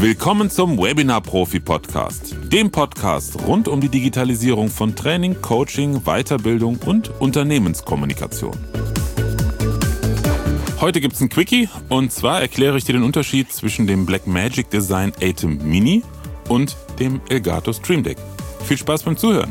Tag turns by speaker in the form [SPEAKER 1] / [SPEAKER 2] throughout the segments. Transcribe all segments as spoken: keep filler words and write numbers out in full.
[SPEAKER 1] Willkommen zum Webinar-Profi-Podcast, dem Podcast rund um die Digitalisierung von Training, Coaching, Weiterbildung und Unternehmenskommunikation. Heute gibt es ein Quickie und zwar erkläre ich dir den Unterschied zwischen dem Blackmagic Design ATEM Mini und dem Elgato Stream Deck. Viel Spaß beim Zuhören!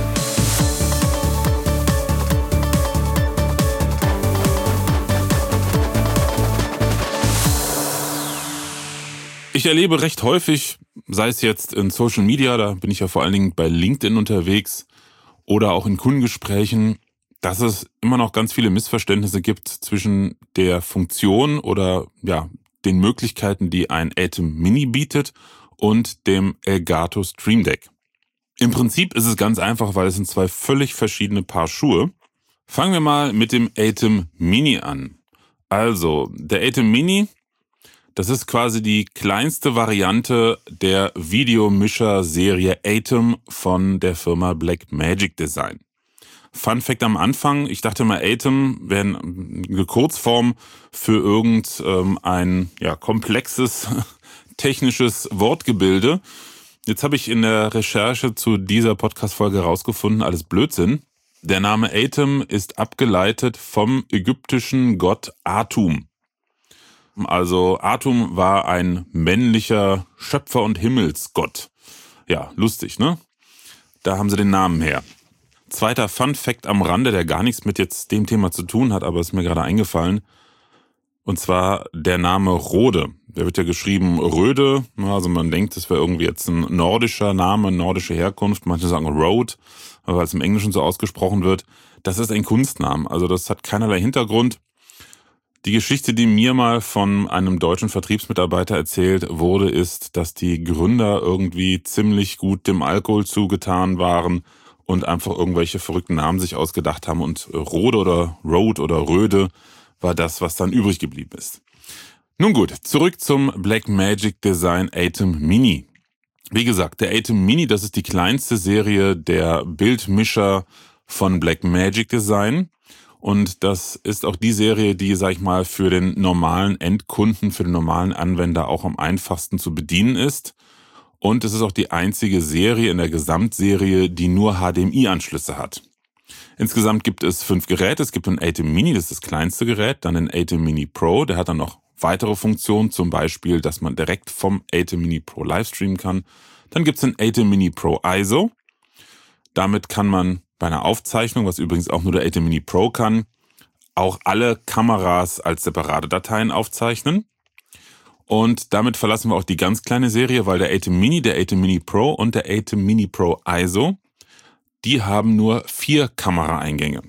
[SPEAKER 1] Ich erlebe recht häufig, sei es jetzt in Social Media, da bin ich ja vor allen Dingen bei LinkedIn unterwegs, oder auch in Kundengesprächen, dass es immer noch ganz viele Missverständnisse gibt zwischen der Funktion oder ja den Möglichkeiten, die ein ATEM Mini bietet, und dem Elgato Stream Deck. Im Prinzip ist es ganz einfach, weil es sind zwei völlig verschiedene Paar Schuhe. Fangen wir mal mit dem ATEM Mini an. Also, der ATEM Mini, das ist quasi die kleinste Variante der Videomischer-Serie ATEM von der Firma Blackmagic Design. Fun Fact am Anfang, ich dachte mal, ATEM wäre eine Kurzform für irgendein ja, komplexes technisches Wortgebilde. Jetzt habe ich in der Recherche zu dieser Podcast-Folge herausgefunden, alles Blödsinn. Der Name ATEM ist abgeleitet vom ägyptischen Gott Atum. Also Atum war ein männlicher Schöpfer- und Himmelsgott. Ja, lustig, ne? Da haben sie den Namen her. Zweiter Fun Fact am Rande, der gar nichts mit jetzt dem Thema zu tun hat, aber ist mir gerade eingefallen. Und zwar der Name Rode. Der wird ja geschrieben Röde. Also man denkt, das wäre irgendwie jetzt ein nordischer Name, nordische Herkunft. Manche sagen Road, weil es im Englischen so ausgesprochen wird. Das ist ein Kunstname. Also das hat keinerlei Hintergrund. Die Geschichte, die mir mal von einem deutschen Vertriebsmitarbeiter erzählt wurde, ist, dass die Gründer irgendwie ziemlich gut dem Alkohol zugetan waren und einfach irgendwelche verrückten Namen sich ausgedacht haben, und Rode oder Road oder Röde war das, was dann übrig geblieben ist. Nun gut, zurück zum Blackmagic Design ATEM Mini. Wie gesagt, der ATEM Mini, das ist die kleinste Serie der Bildmischer von Blackmagic Design. Und das ist auch die Serie, die, sag ich mal, für den normalen Endkunden, für den normalen Anwender auch am einfachsten zu bedienen ist. Und es ist auch die einzige Serie in der Gesamtserie, die nur H D M I-Anschlüsse hat. Insgesamt gibt es fünf Geräte. Es gibt ein ATEM Mini, das ist das kleinste Gerät, dann den ATEM Mini Pro, der hat dann noch weitere Funktionen, zum Beispiel, dass man direkt vom ATEM Mini Pro livestreamen kann. Dann gibt es den ATEM Mini Pro I S O. Damit kann man bei einer Aufzeichnung, was übrigens auch nur der ATEM Mini Pro kann, auch alle Kameras als separate Dateien aufzeichnen. Und damit verlassen wir auch die ganz kleine Serie, weil der ATEM Mini, der ATEM Mini Pro und der ATEM Mini Pro I S O, die haben nur vier Kameraeingänge.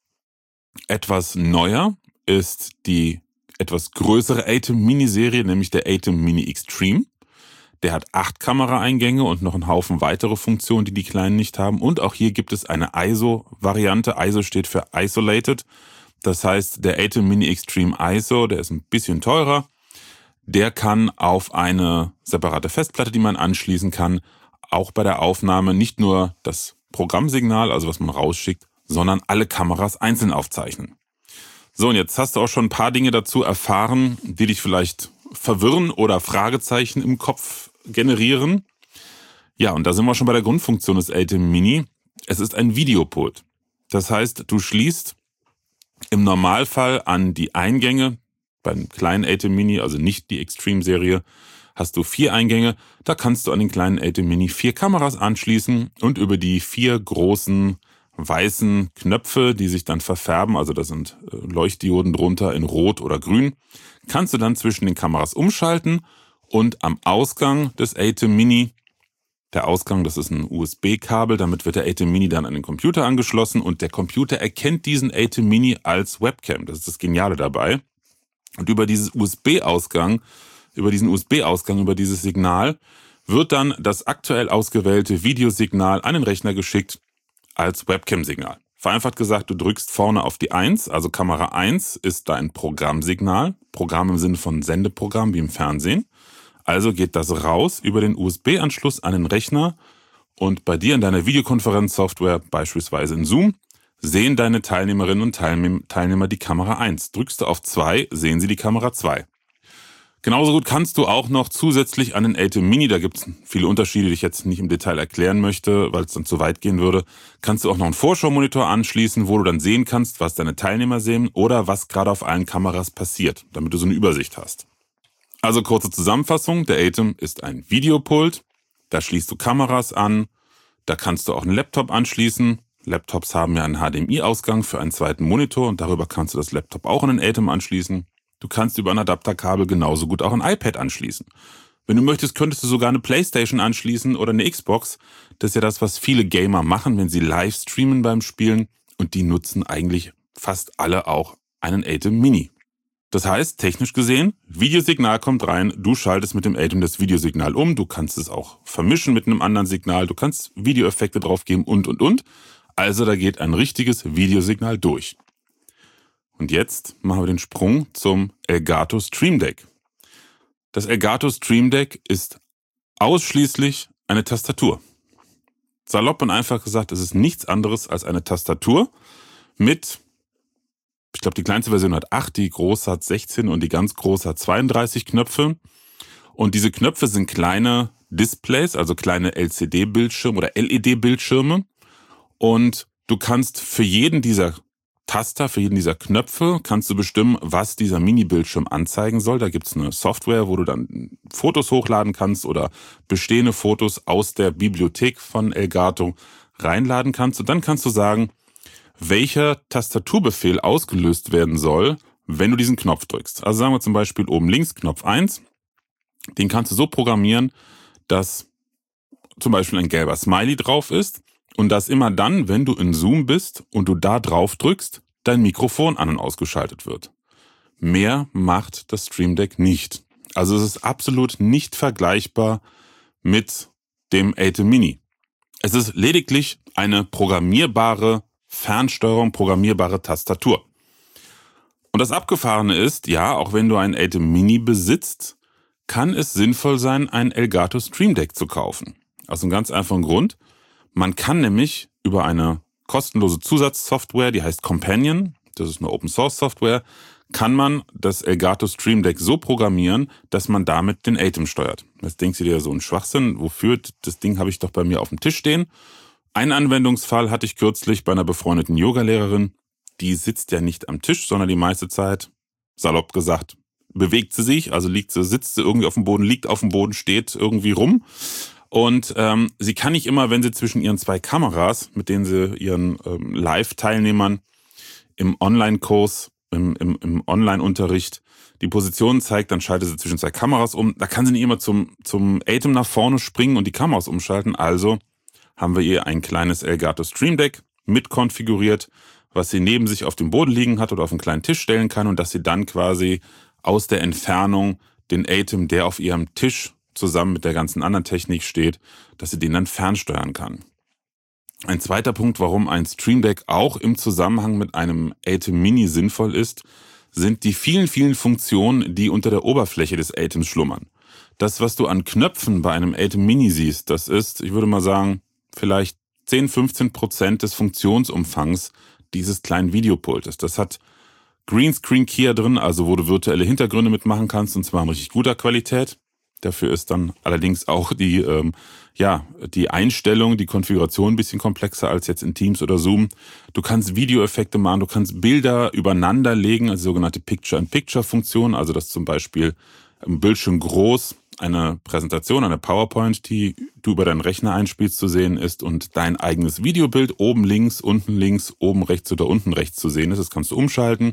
[SPEAKER 1] Etwas neuer ist die etwas größere ATEM Mini Serie, nämlich der ATEM Mini Extreme. Der hat acht Kameraeingänge und noch einen Haufen weitere Funktionen, die die kleinen nicht haben. Und auch hier gibt es eine I S O-Variante. I S O steht für Isolated. Das heißt, der ATEM Mini Extreme I S O, der ist ein bisschen teurer. Der kann auf eine separate Festplatte, die man anschließen kann, auch bei der Aufnahme nicht nur das Programmsignal, also was man rausschickt, sondern alle Kameras einzeln aufzeichnen. So, und jetzt hast du auch schon ein paar Dinge dazu erfahren, die dich vielleicht verwirren oder Fragezeichen im Kopf generieren. Ja, und da sind wir schon bei der Grundfunktion des ATEM Mini. Es ist ein Videopult. Das heißt, du schließt im Normalfall an die Eingänge. Beim kleinen ATEM Mini, also nicht die Extreme-Serie, hast du vier Eingänge. Da kannst du an den kleinen ATEM Mini vier Kameras anschließen und über die vier großen weißen Knöpfe, die sich dann verfärben, also da sind Leuchtdioden drunter in Rot oder Grün, kannst du dann zwischen den Kameras umschalten und am Ausgang des ATEM Mini, der Ausgang, das ist ein U S B-Kabel, damit wird der ATEM Mini dann an den Computer angeschlossen und der Computer erkennt diesen ATEM Mini als Webcam. Das ist das Geniale dabei. Und über dieses U S B-Ausgang, über diesen U S B-Ausgang, über dieses Signal wird dann das aktuell ausgewählte Videosignal an den Rechner geschickt als Webcam-Signal. Vereinfacht gesagt, du drückst vorne auf die eins, also Kamera eins ist dein Programmsignal, Programm im Sinne von Sendeprogramm wie im Fernsehen. Also geht das raus über den U S B-Anschluss an den Rechner und bei dir in deiner Videokonferenzsoftware, beispielsweise in Zoom, sehen deine Teilnehmerinnen und Teilnehmer die Kamera eins. Drückst du auf zwei, sehen sie die Kamera zwei. Genauso gut kannst du auch noch zusätzlich an den ATEM Mini, da gibt es viele Unterschiede, die ich jetzt nicht im Detail erklären möchte, weil es dann zu weit gehen würde, kannst du auch noch einen Vorschau-Monitor anschließen, wo du dann sehen kannst, was deine Teilnehmer sehen oder was gerade auf allen Kameras passiert, damit du so eine Übersicht hast. Also kurze Zusammenfassung, der ATEM ist ein Videopult, da schließt du Kameras an, da kannst du auch einen Laptop anschließen. Laptops haben ja einen H D M I-Ausgang für einen zweiten Monitor und darüber kannst du das Laptop auch an den ATEM anschließen. Du kannst über ein Adapterkabel genauso gut auch ein iPad anschließen. Wenn du möchtest, könntest du sogar eine Playstation anschließen oder eine Xbox. Das ist ja das, was viele Gamer machen, wenn sie live streamen beim Spielen. Und die nutzen eigentlich fast alle auch einen ATEM Mini. Das heißt, technisch gesehen, Videosignal kommt rein, du schaltest mit dem ATEM das Videosignal um, du kannst es auch vermischen mit einem anderen Signal, du kannst Videoeffekte draufgeben und, und, und. Also da geht ein richtiges Videosignal durch. Und jetzt machen wir den Sprung zum Elgato Stream Deck. Das Elgato Stream Deck ist ausschließlich eine Tastatur. Salopp und einfach gesagt, es ist nichts anderes als eine Tastatur mit, ich glaube die kleinste Version hat acht, die große hat sechzehn und die ganz große hat zweiunddreißig Knöpfe. Und diese Knöpfe sind kleine Displays, also kleine L C D-Bildschirme oder L E D-Bildschirme. Und du kannst für jeden dieser Taster, für jeden dieser Knöpfe kannst du bestimmen, was dieser Mini-Bildschirm anzeigen soll. Da gibt's eine Software, wo du dann Fotos hochladen kannst oder bestehende Fotos aus der Bibliothek von Elgato reinladen kannst. Und dann kannst du sagen, welcher Tastaturbefehl ausgelöst werden soll, wenn du diesen Knopf drückst. Also sagen wir zum Beispiel oben links Knopf eins. Den kannst du so programmieren, dass zum Beispiel ein gelber Smiley drauf ist. Und dass immer dann, wenn du in Zoom bist und du da drauf drückst, dein Mikrofon an- und ausgeschaltet wird. Mehr macht das Stream Deck nicht. Also es ist absolut nicht vergleichbar mit dem ATEM Mini. Es ist lediglich eine programmierbare Fernsteuerung, programmierbare Tastatur. Und das Abgefahrene ist, ja, auch wenn du ein ATEM Mini besitzt, kann es sinnvoll sein, ein Elgato Stream Deck zu kaufen. Aus einem ganz einfachen Grund. Man kann nämlich über eine kostenlose Zusatzsoftware, die heißt Companion, das ist eine Open-Source-Software, kann man das Elgato Stream Deck so programmieren, dass man damit den ATEM steuert. Jetzt denkst du dir so ein Schwachsinn, wofür? Das Ding habe ich doch bei mir auf dem Tisch stehen. Einen Anwendungsfall hatte ich kürzlich bei einer befreundeten Yogalehrerin. Die sitzt ja nicht am Tisch, sondern die meiste Zeit, salopp gesagt, bewegt sie sich, also liegt sie, sitzt sie irgendwie auf dem Boden, liegt auf dem Boden, steht irgendwie rum. Und ähm, sie kann nicht immer, wenn sie zwischen ihren zwei Kameras, mit denen sie ihren ähm, Live-Teilnehmern im Online-Kurs, im, im, im Online-Unterricht die Position zeigt, dann schaltet sie zwischen zwei Kameras um. Da kann sie nicht immer zum, zum ATEM nach vorne springen und die Kameras umschalten. Also haben wir ihr ein kleines Elgato Stream Deck mit konfiguriert, was sie neben sich auf dem Boden liegen hat oder auf einen kleinen Tisch stellen kann und dass sie dann quasi aus der Entfernung den ATEM, der auf ihrem Tisch zusammen mit der ganzen anderen Technik steht, dass sie den dann fernsteuern kann. Ein zweiter Punkt, warum ein Stream Deck auch im Zusammenhang mit einem ATEM Mini sinnvoll ist, sind die vielen, vielen Funktionen, die unter der Oberfläche des ATEMs schlummern. Das, was du an Knöpfen bei einem ATEM Mini siehst, das ist, ich würde mal sagen, vielleicht zehn, fünfzehn Prozent des Funktionsumfangs dieses kleinen Videopultes. Das hat Greenscreen Keyer drin, also wo du virtuelle Hintergründe mitmachen kannst, und zwar in richtig guter Qualität. Dafür ist dann allerdings auch die, ähm, ja, die Einstellung, die Konfiguration ein bisschen komplexer als jetzt in Teams oder Zoom. Du kannst Videoeffekte machen, du kannst Bilder übereinander legen, also sogenannte Picture-in-Picture-Funktion, also dass zum Beispiel im Bildschirm groß eine Präsentation, eine PowerPoint, die du über deinen Rechner einspielst, zu sehen ist und dein eigenes Videobild oben links, unten links, oben rechts oder unten rechts zu sehen ist. Das kannst du umschalten.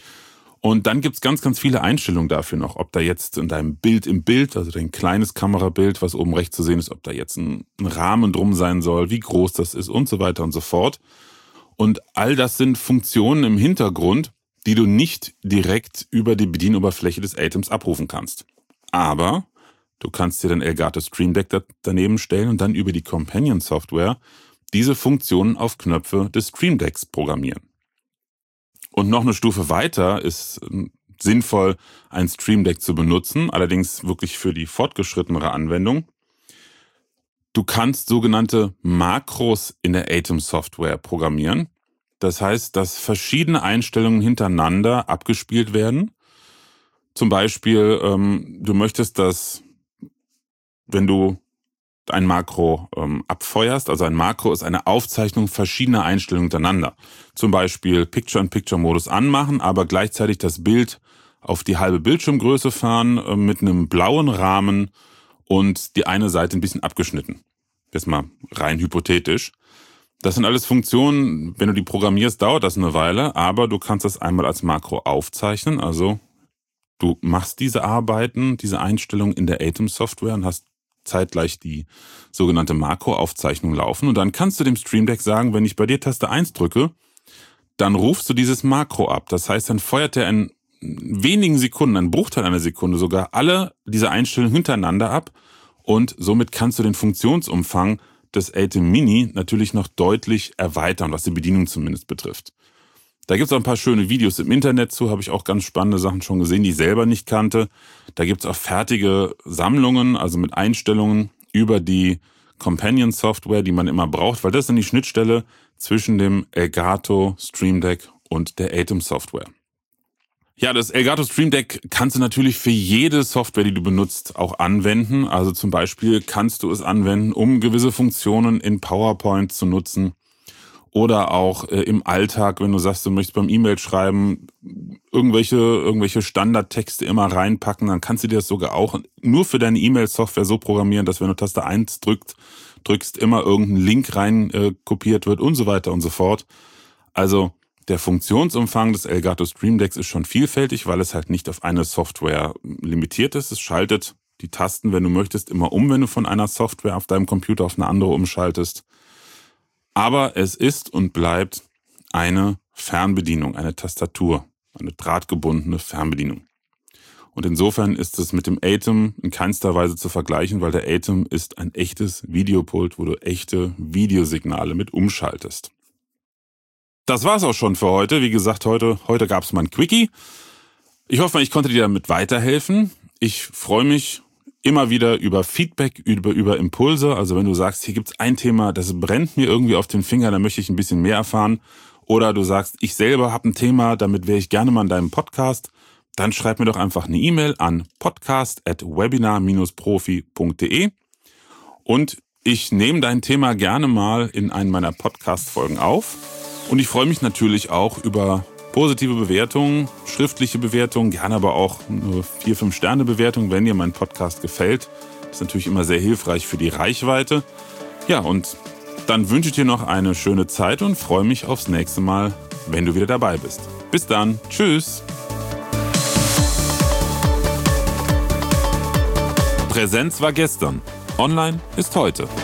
[SPEAKER 1] Und dann gibt's ganz, ganz viele Einstellungen dafür noch, ob da jetzt in deinem Bild im Bild, also dein kleines Kamerabild, was oben rechts zu sehen ist, ob da jetzt ein, ein Rahmen drum sein soll, wie groß das ist und so weiter und so fort. Und all das sind Funktionen im Hintergrund, die du nicht direkt über die Bedienoberfläche des ATEMs abrufen kannst. Aber du kannst dir den Elgato Stream Deck daneben stellen und dann über die Companion-Software diese Funktionen auf Knöpfe des Stream Decks programmieren. Und noch eine Stufe weiter ist sinnvoll, ein Stream Deck zu benutzen, allerdings wirklich für die fortgeschrittenere Anwendung. Du kannst sogenannte Makros in der ATEM-Software programmieren. Das heißt, dass verschiedene Einstellungen hintereinander abgespielt werden. Zum Beispiel, ähm, du möchtest, dass, wenn du ein Makro ähm, abfeuerst, also ein Makro ist eine Aufzeichnung verschiedener Einstellungen hintereinander. Zum Beispiel Picture-in-Picture-Modus anmachen, aber gleichzeitig das Bild auf die halbe Bildschirmgröße fahren äh, mit einem blauen Rahmen und die eine Seite ein bisschen abgeschnitten. Jetzt mal rein hypothetisch. Das sind alles Funktionen, wenn du die programmierst, dauert das eine Weile, aber du kannst das einmal als Makro aufzeichnen. Also du machst diese Arbeiten, diese Einstellungen in der Atom-Software und hast zeitgleich die sogenannte Makroaufzeichnung laufen. Und dann kannst du dem Stream Deck sagen, wenn ich bei dir Taste eins drücke, dann rufst du dieses Makro ab. Das heißt, dann feuert er in wenigen Sekunden, einen Bruchteil einer Sekunde sogar alle diese Einstellungen hintereinander ab. Und somit kannst du den Funktionsumfang des Atom Mini natürlich noch deutlich erweitern, was die Bedienung zumindest betrifft. Da gibt es auch ein paar schöne Videos im Internet zu, habe ich auch ganz spannende Sachen schon gesehen, die ich selber nicht kannte. Da gibt es auch fertige Sammlungen, also mit Einstellungen über die Companion-Software, die man immer braucht, weil das ist dann die Schnittstelle zwischen dem Elgato Stream Deck und der Atom-Software. Ja, das Elgato Stream Deck kannst du natürlich für jede Software, die du benutzt, auch anwenden. Also zum Beispiel kannst du es anwenden, um gewisse Funktionen in PowerPoint zu nutzen. Oder auch äh, im Alltag, wenn du sagst, du möchtest beim E-Mail schreiben, irgendwelche irgendwelche Standardtexte immer reinpacken, dann kannst du dir das sogar auch nur für deine E-Mail-Software so programmieren, dass wenn du Taste eins drückst, drückst immer irgendein Link rein äh, kopiert wird und so weiter und so fort. Also der Funktionsumfang des Elgato Stream Decks ist schon vielfältig, weil es halt nicht auf eine Software limitiert ist. Es schaltet die Tasten, wenn du möchtest, immer um, wenn du von einer Software auf deinem Computer auf eine andere umschaltest. Aber es ist und bleibt eine Fernbedienung, eine Tastatur, eine drahtgebundene Fernbedienung. Und insofern ist es mit dem Atom in keinster Weise zu vergleichen, weil der Atom ist ein echtes Videopult, wo du echte Videosignale mit umschaltest. Das war's auch schon für heute. Wie gesagt, heute, heute gab es mal ein Quickie. Ich hoffe, ich konnte dir damit weiterhelfen. Ich freue mich immer wieder über Feedback, über, über Impulse. Also wenn du sagst, hier gibt's ein Thema, das brennt mir irgendwie auf den Finger, da möchte ich ein bisschen mehr erfahren. Oder du sagst, ich selber habe ein Thema, damit wäre ich gerne mal in deinem Podcast. Dann schreib mir doch einfach eine E-Mail an podcast at webinar dash profi punkt de und ich nehme dein Thema gerne mal in einen meiner Podcast-Folgen auf. Und ich freue mich natürlich auch über positive Bewertungen, schriftliche Bewertungen, gerne aber auch eine vier fünf Sterne Bewertung, wenn dir mein Podcast gefällt. Das ist natürlich immer sehr hilfreich für die Reichweite. Ja, und dann wünsche ich dir noch eine schöne Zeit und freue mich aufs nächste Mal, wenn du wieder dabei bist. Bis dann. Tschüss. Präsenz war gestern. Online ist heute.